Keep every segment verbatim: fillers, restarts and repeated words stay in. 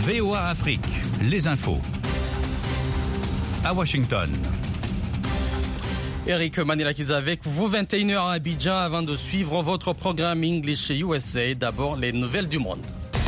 V O A Afrique, les infos. À Washington. Eric Manilakiza avec vous, vingt et une heures à Abidjan, avant de suivre votre programme English U S A. D'abord, les nouvelles du monde.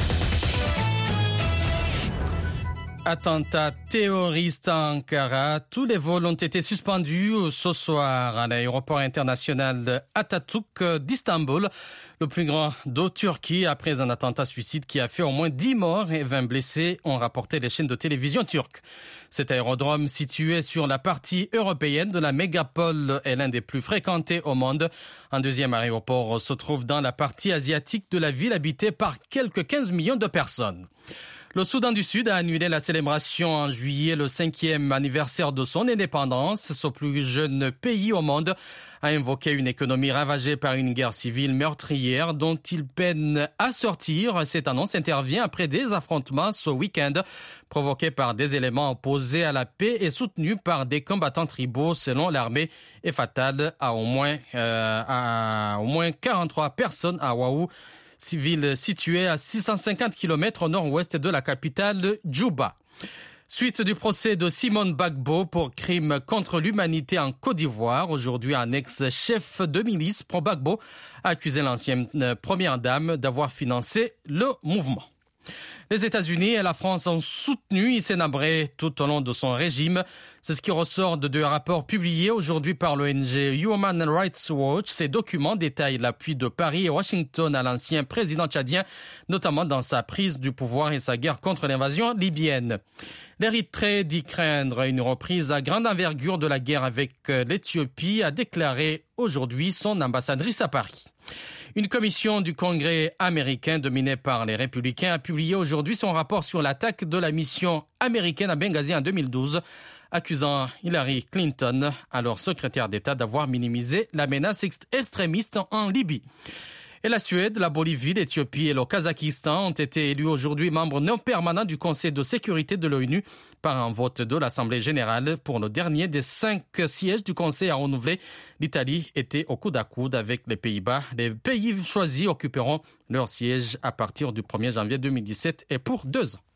Attentat terroriste à Ankara. Tous les vols ont été suspendus ce soir à l'aéroport international Atatürk d'Istanbul, le plus grand de Turquie, après un attentat suicide qui a fait au moins dix morts et vingt blessés, ont rapporté les chaînes de télévision turques. Cet aérodrome, situé sur la partie européenne de la mégapole, est l'un des plus fréquentés au monde. Un deuxième aéroport se trouve dans la partie asiatique de la ville, habitée par quelques quinze millions de personnes. Le Soudan du Sud a annulé la célébration en juillet, le cinquième anniversaire de son indépendance. Ce plus jeune pays au monde a invoqué une économie ravagée par une guerre civile meurtrière dont il peine à sortir. Cette annonce intervient après des affrontements ce week-end provoqués par des éléments opposés à la paix et soutenus par des combattants tribaux, selon l'armée, et fatale à au moins, euh, à au moins quarante-trois personnes à Wahou, ville située à six cent cinquante kilomètres au nord-ouest de la capitale Djouba. Suite du procès de Simone Gbagbo pour crime contre l'humanité en Côte d'Ivoire. Aujourd'hui, un ex-chef de milice pro-Gbagbo a accusé l'ancienne première dame d'avoir financé le mouvement. Les États-Unis et la France ont soutenu Hissène Habré tout au long de son régime. C'est ce qui ressort de deux rapports publiés aujourd'hui par l'O N G Human Rights Watch. Ces documents détaillent l'appui de Paris et Washington à l'ancien président tchadien, notamment dans sa prise du pouvoir et sa guerre contre l'invasion libyenne. L'Érythrée dit craindre une reprise à grande envergure de la guerre avec l'Éthiopie, a déclaré aujourd'hui son ambassadrice à Paris. Une commission du Congrès américain dominée par les Républicains a publié aujourd'hui son rapport sur l'attaque de la mission américaine à Benghazi en deux mille douze, accusant Hillary Clinton, alors secrétaire d'État, d'avoir minimisé la menace extrémiste en Libye. Et la Suède, la Bolivie, l'Éthiopie et le Kazakhstan ont été élus aujourd'hui membres non permanents du Conseil de sécurité de l'ONU par un vote de l'Assemblée générale. Pour le dernier des cinq sièges du Conseil à renouveler, l'Italie était au coude à coude avec les Pays-Bas. Les pays choisis occuperont leur siège à partir du premier janvier deux mille dix-sept et pour deux ans.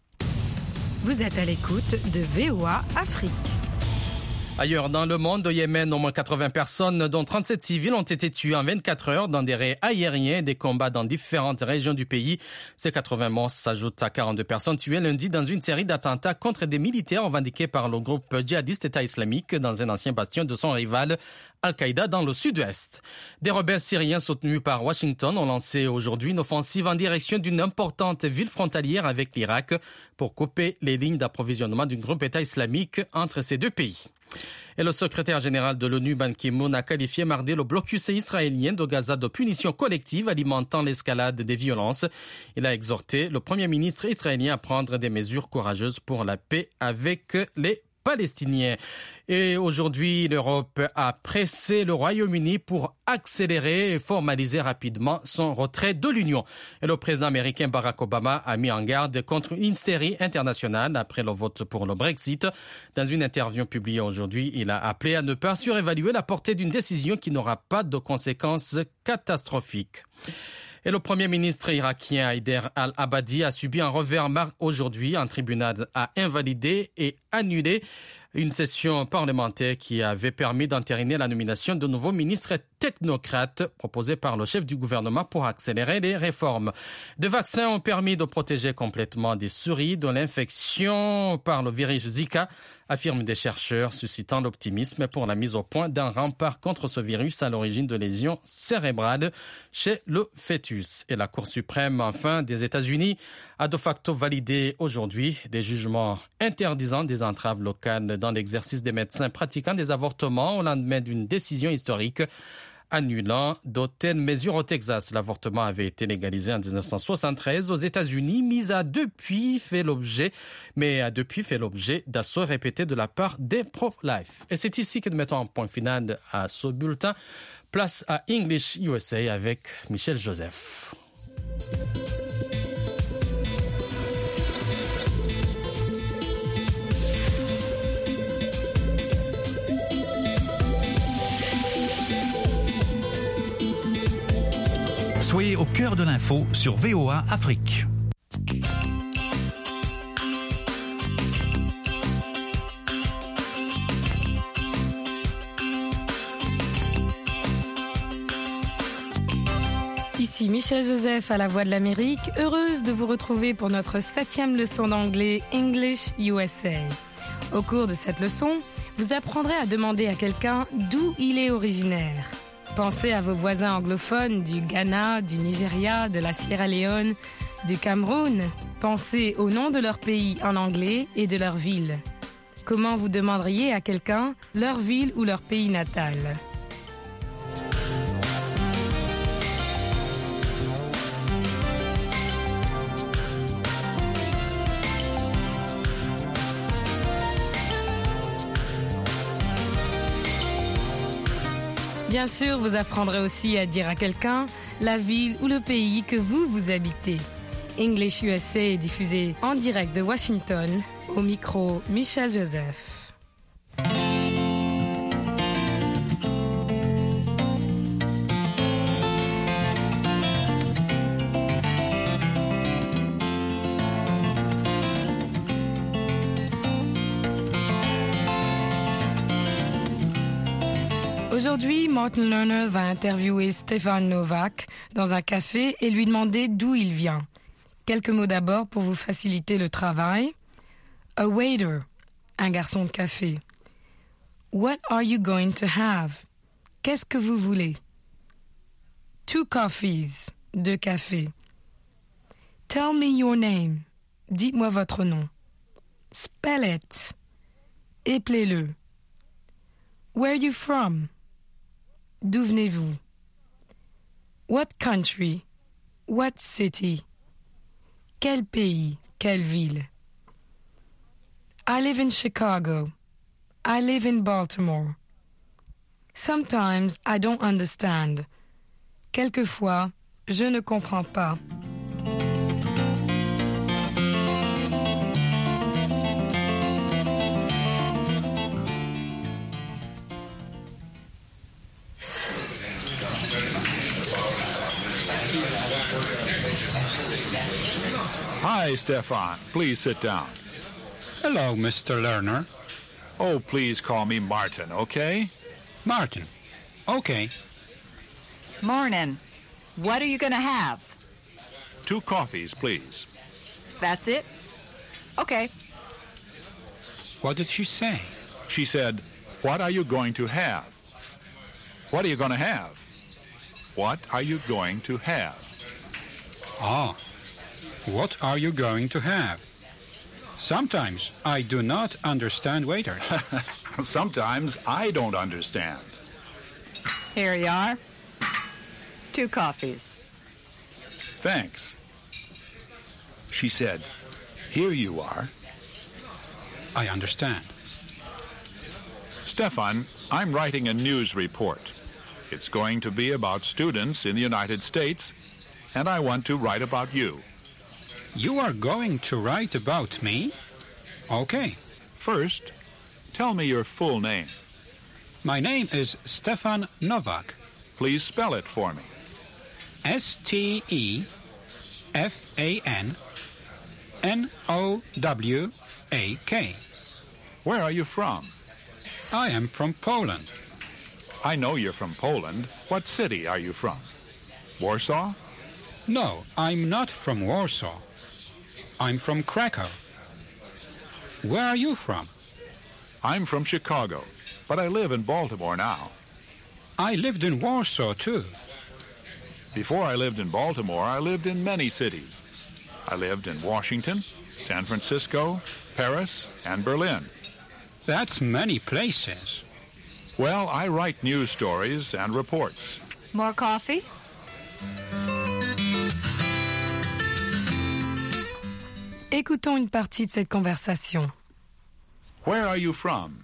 Vous êtes à l'écoute de V O A Afrique. Ailleurs dans le monde, au Yémen, au moins quatre-vingts personnes, dont trente-sept civils, ont été tués en vingt-quatre heures dans des raids aériens et des combats dans différentes régions du pays. Ces quatre-vingts morts s'ajoutent à quarante-deux personnes tuées lundi dans une série d'attentats contre des militaires revendiqués par le groupe djihadiste État islamique dans un ancien bastion de son rival Al-Qaïda dans le sud-ouest. Des rebelles syriens soutenus par Washington ont lancé aujourd'hui une offensive en direction d'une importante ville frontalière avec l'Irak pour couper les lignes d'approvisionnement du groupe État islamique entre ces deux pays. Et le secrétaire général de l'ONU, Ban Ki-moon, a qualifié mardi le blocus israélien de Gaza de punition collective alimentant l'escalade des violences. Il a exhorté le premier ministre israélien à prendre des mesures courageuses pour la paix avec les Palestiniens. Et aujourd'hui, l'Europe a pressé le Royaume-Uni pour accélérer et formaliser rapidement son retrait de l'Union. Et le président américain Barack Obama a mis en garde contre une hystérie internationale après le vote pour le Brexit. Dans une interview publiée aujourd'hui, il a appelé à ne pas surévaluer la portée d'une décision qui n'aura pas de conséquences catastrophiques. Et le premier ministre irakien Haider al-Abadi a subi un revers aujourd'hui. Un tribunal a invalidé et annulé une session parlementaire qui avait permis d'entériner la nomination de nouveaux ministres technocrates proposés par le chef du gouvernement pour accélérer les réformes. Des vaccins ont permis de protéger complètement des souris de l'infection par le virus Zika, affirment des chercheurs, suscitant l'optimisme pour la mise au point d'un rempart contre ce virus à l'origine de lésions cérébrales chez le fœtus. Et la Cour suprême, enfin, des États-Unis a de facto validé aujourd'hui des jugements interdisant des entraves locales dans l'exercice des médecins pratiquant des avortements au lendemain d'une décision historique annulant d'autres mesures au Texas. L'avortement avait été légalisé en dix-neuf cent soixante-treize aux États-Unis, mais a depuis fait l'objet, mais a depuis fait l'objet d'assauts répétés de la part des pro-life. Et c'est ici que nous mettons un point final à ce bulletin. Place à English U S A avec Michel Joseph. Soyez au cœur de l'info sur V O A Afrique. Ici Michel Joseph à la Voix de l'Amérique, heureuse de vous retrouver pour notre septième leçon d'anglais English U S A. Au cours de cette leçon, vous apprendrez à demander à quelqu'un d'où il est originaire. Pensez à vos voisins anglophones du Ghana, du Nigeria, de la Sierra Leone, du Cameroun. Pensez au nom de leur pays en anglais et de leur ville. Comment vous demanderiez à quelqu'un leur ville ou leur pays natal? Bien sûr, vous apprendrez aussi à dire à quelqu'un la ville ou le pays que vous, vous habitez. English U S A est diffusé en direct de Washington, au micro Michel Joseph. Aujourd'hui, Martin Lerner va interviewer Stefan Novak dans un café et lui demander d'où il vient. Quelques mots d'abord pour vous faciliter le travail. A waiter, un garçon de café. What are you going to have? Qu'est-ce que vous voulez? Two coffees, deux cafés. Tell me your name. Dites-moi votre nom. Spell it. Éplez-le. Where are you from? D'où venez-vous? What country? What city? Quel pays? Quelle ville? I live in Chicago. I live in Baltimore. Sometimes I don't understand. Quelquefois, je ne comprends pas. Hi, Stefan. Please sit down. Hello, Mister Lerner. Oh, please call me Martin, okay? Martin. Okay. Morning. What are you going to have? Two coffees, please. That's it? Okay. What did she say? She said, what are you going to have? What are you going to have? What are you going to have? Ah. What are you going to have? Sometimes I do not understand waiters. Sometimes I don't understand. Here you are. Two coffees. Thanks. She said, here you are. I understand. Stefan, I'm writing a news report. It's going to be about students in the United States, and I want to write about you. You are going to write about me? Okay. First, tell me your full name. My name is Stefan Novak. Please spell it for me. S T E F A N N O W A K. Where are you from? I am from Poland. I know you're from Poland. What city are you from? Warsaw? No, I'm not from Warsaw. I'm from Krakow. Where are you from? I'm from Chicago, but I live in Baltimore now. I lived in Warsaw, too. Before I lived in Baltimore, I lived in many cities. I lived in Washington, San Francisco, Paris, and Berlin. That's many places. Well, I write news stories and reports. More coffee? Écoutons une partie de cette conversation. Where are you from?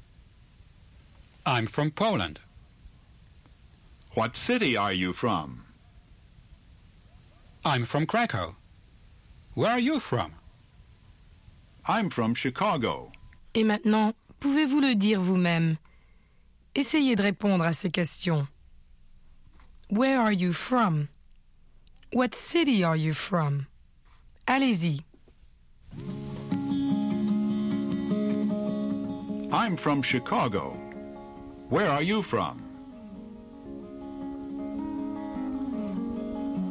I'm from Poland. What city are you from? I'm from Krakow. Where are you from? I'm from Chicago. Et maintenant, pouvez-vous le dire vous-même? Essayez de répondre à ces questions. Where are you from? What city are you from? Allez-y. I'm from Chicago. Where are you from?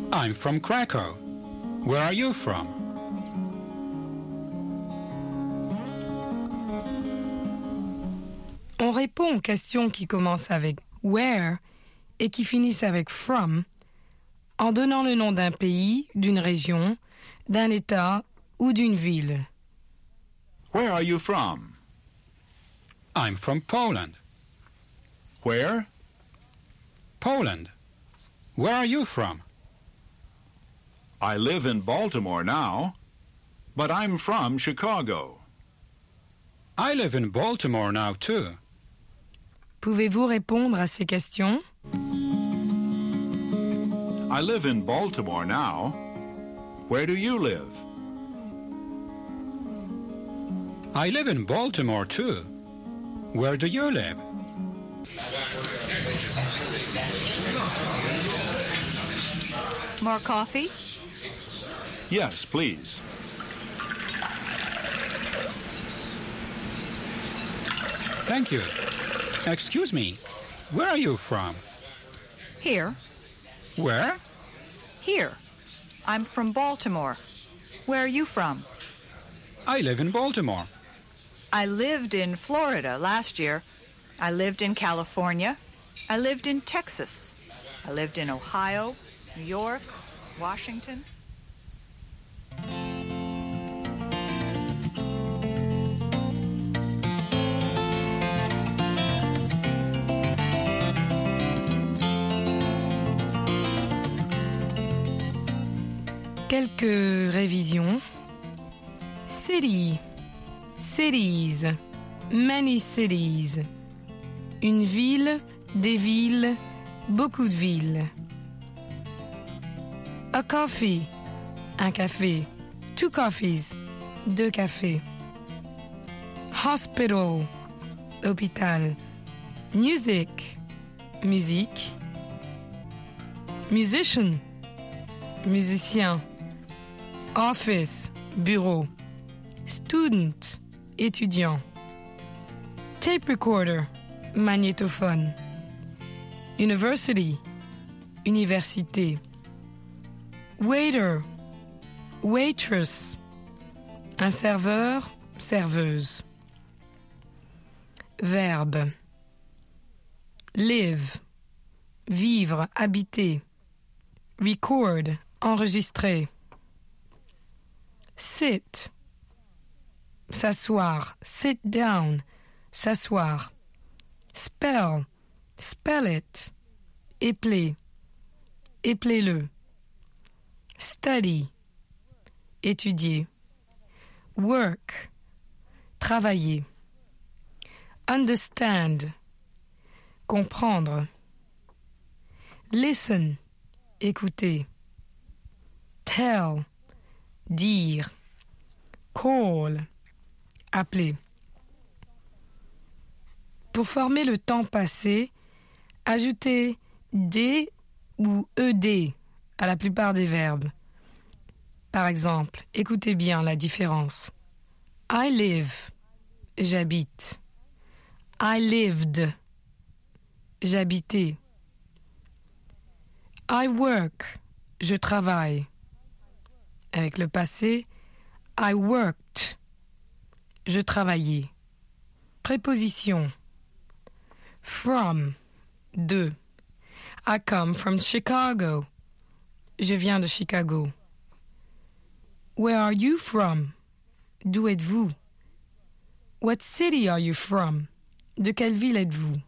I'm from Krakow. Where are you from? On répond aux questions qui commencent avec where et qui finissent avec from en donnant le nom d'un pays, d'une région, d'un État ou d'une ville. Where are you from? I'm from Poland. Where? Poland. Where are you from? I live in Baltimore now, but I'm from Chicago. I live in Baltimore now too. Pouvez-vous répondre à ces questions? I live in Baltimore now. Where do you live? I live in Baltimore too. Where do you live? More coffee? Yes, please. Thank you. Excuse me. Where are you from? Here. Where? Here. I'm from Baltimore. Where are you from? I live in Baltimore. I lived in Florida last year. I lived in California. I lived in Texas. I lived in Ohio, New York, Washington. Quelques révisions. City, cities, many cities. Une ville, des villes, beaucoup de villes. A coffee, un café. Two coffees, deux cafés. Hospital, hôpital. Music, musique. Musician, musicien. Office, bureau. Student, étudiant. Tape recorder, magnétophone. University, université. Waiter, waitress, un serveur, serveuse. Verbe. Live, vivre, habiter. Record, enregistrer. Sit, s'asseoir. Sit down, s'asseoir. Spell, spell it. Épeler, épeler-le. Study, étudier. Work, travailler. Understand, comprendre. Listen, écouter. Tell, dire. Call, appeler. Pour former le temps passé, ajoutez D ou E D à la plupart des verbes. Par exemple, écoutez bien la différence. I live, j'habite. I lived, j'habitais. I work, je travaille. Avec le passé, I worked, je travaillais. Préposition. From, de. I come from Chicago. Je viens de Chicago. Where are you from? D'où êtes-vous? What city are you from? De quelle ville êtes-vous?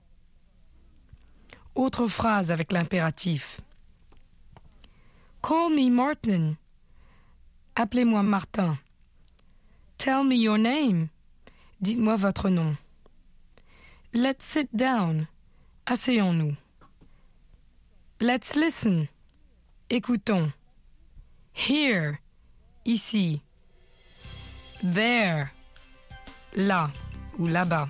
Autre phrase avec l'impératif. Call me Martin. Appelez-moi Martin. Tell me your name. Dites-moi votre nom. Let's sit down. Asseyons-nous. Let's listen. Écoutons. Here. Ici. There. Là ou là-bas.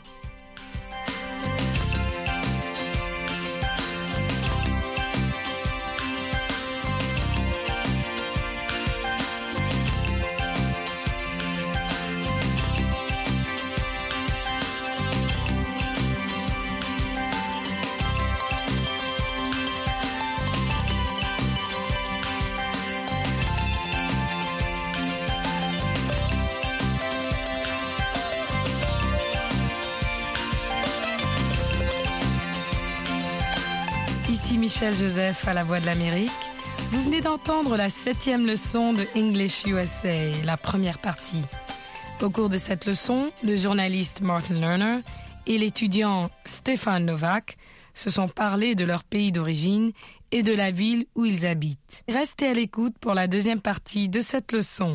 Michel Joseph à la Voix de l'Amérique. Vous venez d'entendre la septième leçon de English U S A, la première partie. Au cours de cette leçon, le journaliste Martin Lerner et l'étudiant Stefan Novak se sont parlé de leur pays d'origine et de la ville où ils habitent. Restez à l'écoute pour la deuxième partie de cette leçon.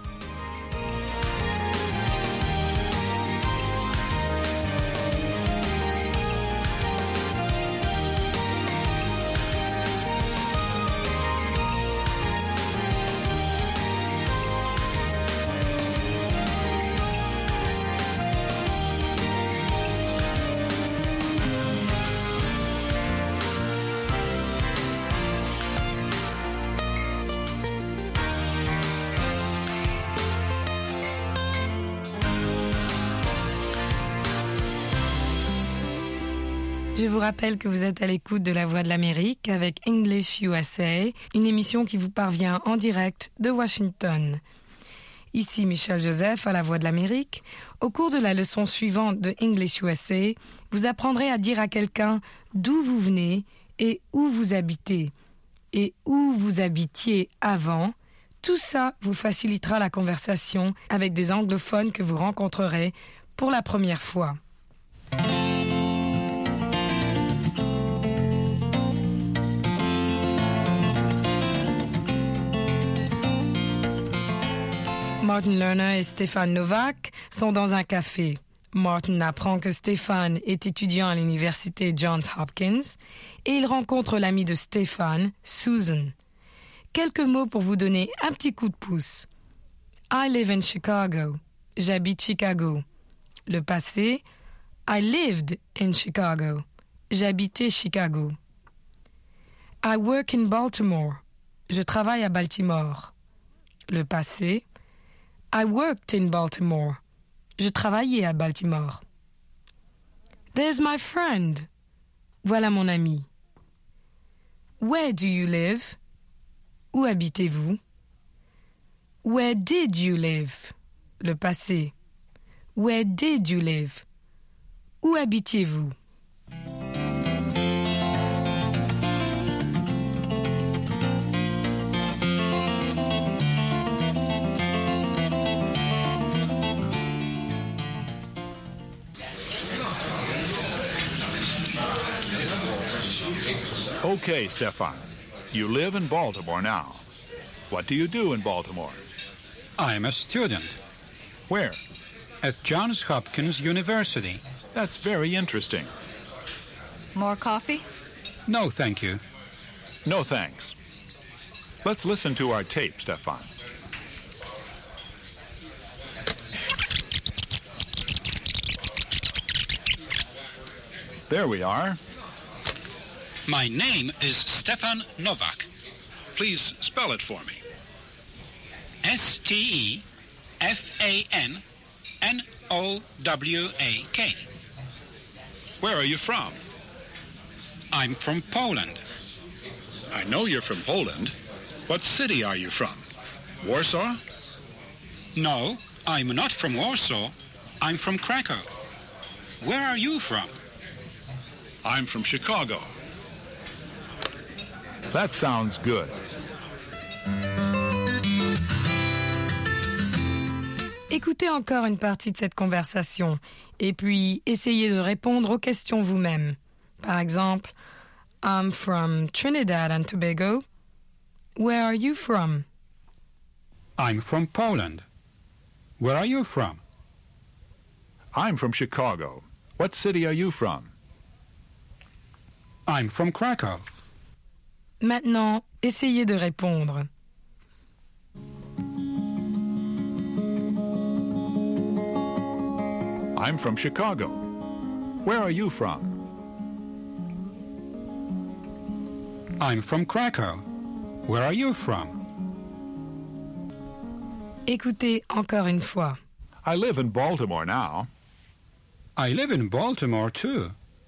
Je vous rappelle que vous êtes à l'écoute de La Voix de l'Amérique avec English U S A, une émission qui vous parvient en direct de Washington. Ici Michel Joseph à La Voix de l'Amérique. Au cours de la leçon suivante de English U S A, vous apprendrez à dire à quelqu'un d'où vous venez et où vous habitez, et où vous habitiez avant. Tout ça vous facilitera la conversation avec des anglophones que vous rencontrerez pour la première fois. Martin Lerner et Stefan Novak sont dans un café. Martin apprend que Stefan est étudiant à l'université Johns Hopkins et il rencontre l'amie de Stefan, Susan. Quelques mots pour vous donner un petit coup de pouce. I live in Chicago. J'habite Chicago. Le passé, I lived in Chicago. J'habitais Chicago. I work in Baltimore. Je travaille à Baltimore. Le passé, I worked in Baltimore. Je travaillais à Baltimore. There's my friend. Voilà mon ami. Where do you live? Où habitez-vous? Where did you live? Le passé. Where did you live? Où habitiez-vous? Okay, Stefan. You live in Baltimore now. What do you do in Baltimore? I'm a student Where? at Johns Hopkins University. That's very interesting. More coffee? No, thank you. No thanks. Let's listen to our tape, Stefan. There we are. My name is Stefan Novak. Please spell it for me. S T E F A N N O W A K. Where are you from? I'm from Poland. I know you're from Poland. What city are you from? Warsaw? No, I'm not from Warsaw. I'm from Krakow. Where are you from? I'm from Chicago. That sounds good. Écoutez encore une partie de cette conversation et puis essayez de répondre aux questions vous-même. Par exemple, I'm from Trinidad and Tobago. Where are you from? I'm from Poland. Where are you from? I'm from Chicago. What city are you from? I'm from Krakow. Maintenant, essayez de répondre. I'm from Chicago. Where are you from? I'm from Krakow. Where are you from? Écoutez encore une fois. I live in Baltimore now. I live in Baltimore, too.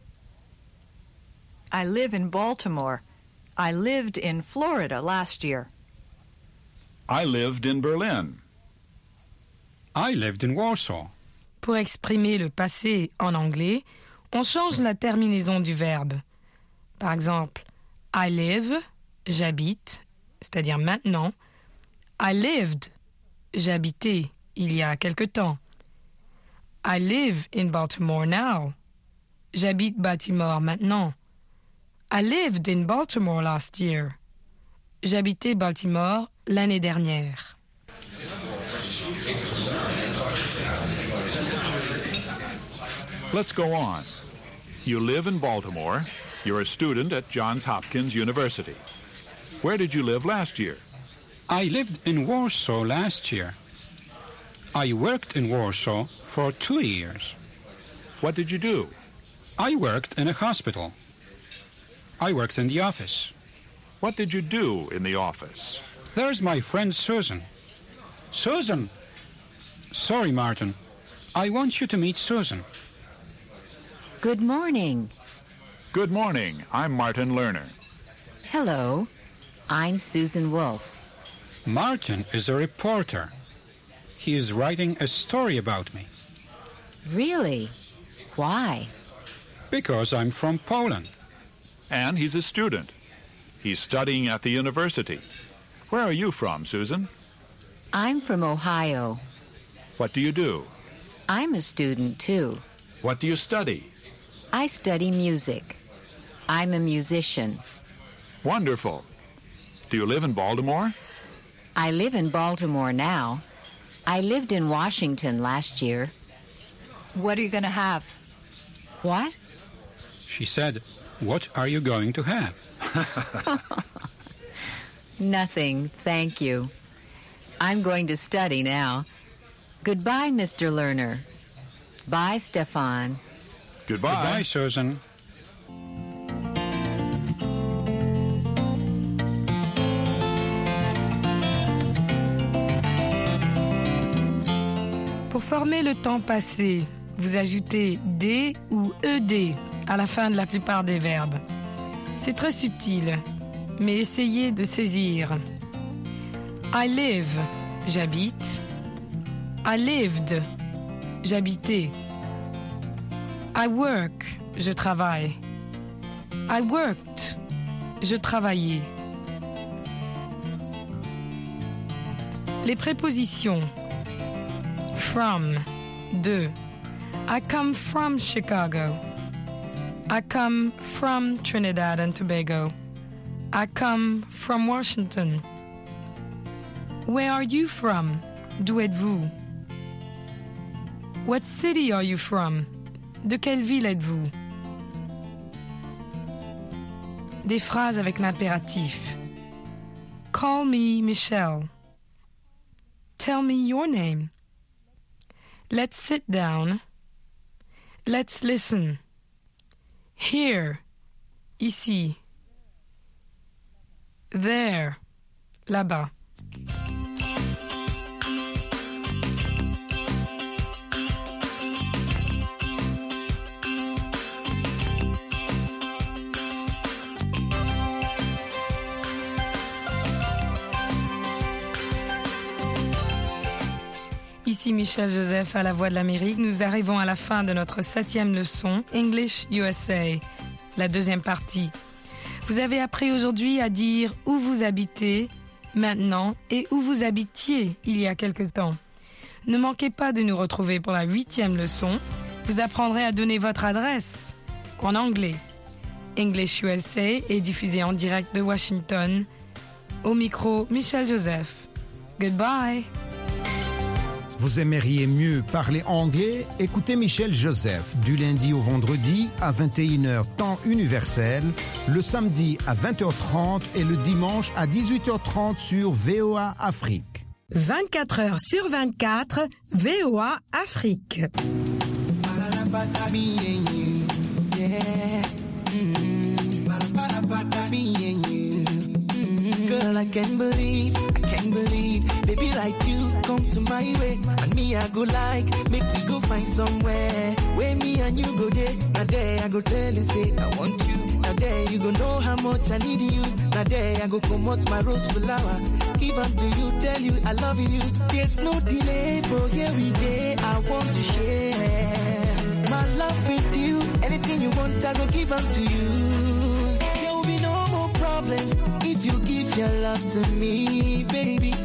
I live in Baltimore. I lived in Florida last year. I lived in Berlin. I lived in Warsaw. Pour exprimer le passé en anglais, on change la terminaison du verbe. Par exemple, I live, j'habite, c'est-à-dire maintenant. I lived, j'habitais il y a quelque temps. I live in Baltimore now. J'habite Baltimore maintenant. I lived in Baltimore last year. J'habitais Baltimore l'année dernière. Let's go on. You live in Baltimore. You're a student at Johns Hopkins University. Where did you live last year? I lived in Warsaw last year. I worked in Warsaw for two years. What did you do? I worked in a hospital. I worked in the office. What did you do in the office? There's my friend Susan. Susan! Sorry, Martin. I want you to meet Susan. Good morning. Good morning. I'm Martin Lerner. Hello. I'm Susan Wolf. Martin is a reporter. He is writing a story about me. Really? Why? Because I'm from Poland. And he's a student. He's studying at the university. Where are you from, Susan? I'm from Ohio. What do you do? I'm a student, too. What do you study? I study music. I'm a musician. Wonderful. Do you live in Baltimore? I live in Baltimore now. I lived in Washington last year. What are you going to have? What? She said, "What are you going to have?" Nothing, thank you. I'm going to study now. Goodbye, Mister Lerner. Bye, Stefan. Goodbye. Goodbye, Susan. Pour former le temps passé, vous ajoutez D ou E D à la fin de la plupart des verbes. C'est très subtil, mais essayez de saisir. I live, j'habite. I lived, j'habitais. I work, je travaille. I worked, je travaillais. Les prépositions. From, de. I come from Chicago. I come from Trinidad and Tobago. I come from Washington. Where are you from? D'où êtes-vous? What city are you from? De quelle ville êtes-vous? Des phrases avec l'impératif. Call me Michelle. Tell me your name. Let's sit down. Let's listen. Here, ici. There, là-bas. Ici Michel Joseph à la Voix de l'Amérique. Nous arrivons à la fin de notre septième leçon, English U S A, la deuxième partie. Vous avez appris aujourd'hui à dire où vous habitez maintenant et où vous habitiez il y a quelque temps. Ne manquez pas de nous retrouver pour la huitième leçon. Vous apprendrez à donner votre adresse en anglais. English U S A est diffusé en direct de Washington. Au micro, Michel Joseph. Goodbye. Vous aimeriez mieux parler anglais? Écoutez Michel Joseph du lundi au vendredi à vingt et une heures temps universel, le samedi à vingt heures trente et le dimanche à dix-huit heures trente sur V O A Afrique. vingt-quatre heures sur vingt-quatre, V O A Afrique. Girl, I can't believe, I can't believe, baby like you come to my way, and me I go like, make we go find somewhere, where me and you go there, now there I go tell you say I want you, now there you go know how much I need you, now there I go come out my rose flower, give up to you, tell you I love you, there's no delay for here we day, I want to share, my love with you, anything you want I go give up to you, there will be no more problems. problems if you give your love to me, baby.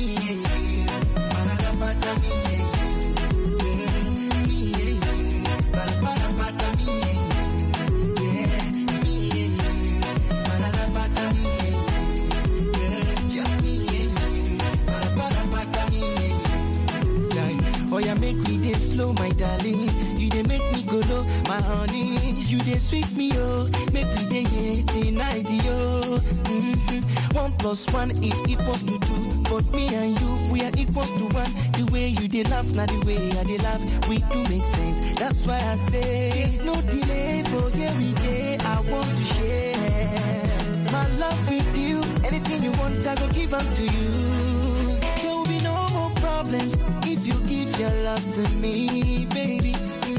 Oh, yeah, make me dey flow, my darling. You dey make me go low, my honey. You dey sweet me, oh. Make me dey hate tonight, yo. Mm-hmm. One plus one is equals to two. But me and you, we are equals to one. The way you dey laugh, not the way I dey laugh. We do make sense. That's why I say there's no delay for every day. I want to share my love with you. Anything you want, I go give up to you. There will be no more problems if you give your love to me, baby.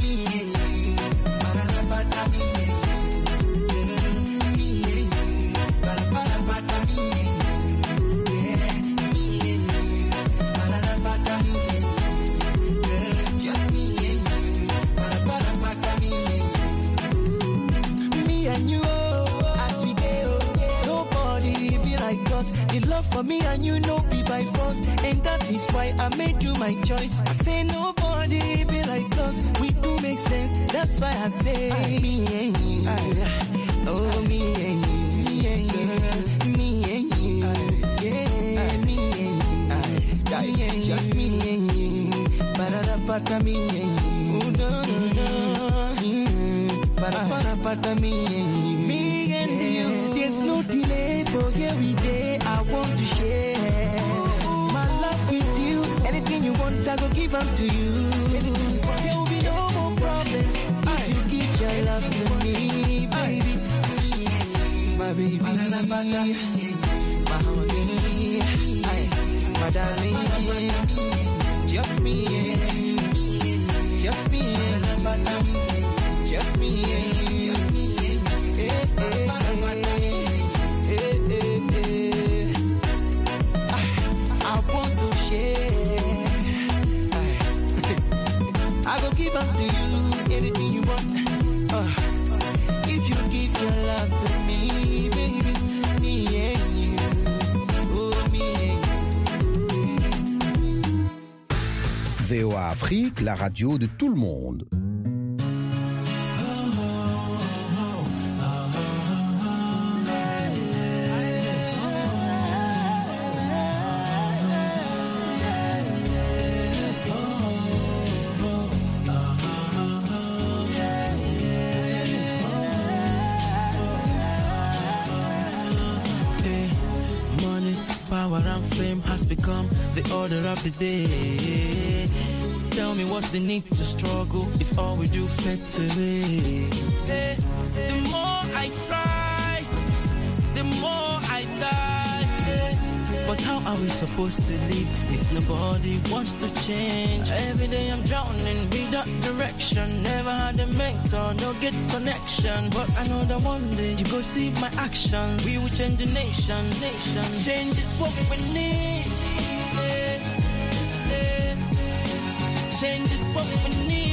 The love for me and you know be by force, and that is why I made you my choice. I say nobody be like us, we do make sense. That's why I say I, me and you, I, oh me and you, me and you, me and you, I, yeah, me and you, I, yeah, just me and you, ba-da-da-ba-da, me and you, oh no no no, ba-da-ba-da-ba-da, me and you, me and you. There's no delay for every day. I want to share my love with you. Anything you want, I go give up to you. There will be no more problems if you give your love to me, baby. My baby, my honey, my darling, just me, just me, just me. I go give up to you anything you want. Uh, if you give your love to me, baby, me and you, oh me and you. V O A Afrique, la radio de tout le monde. Power and fame has become the order of the day. Tell me what's the need to struggle if all we do fade away. Hey, the more I try, the more I die. Hey, but how are we supposed to live if nobody wants to change? Every day I'm drowning without direction. Never had a mentor, no good connection. But I know that one day you go see my actions. We will change the nation, nation. Change is what we need. Yeah, yeah. Change is what we need.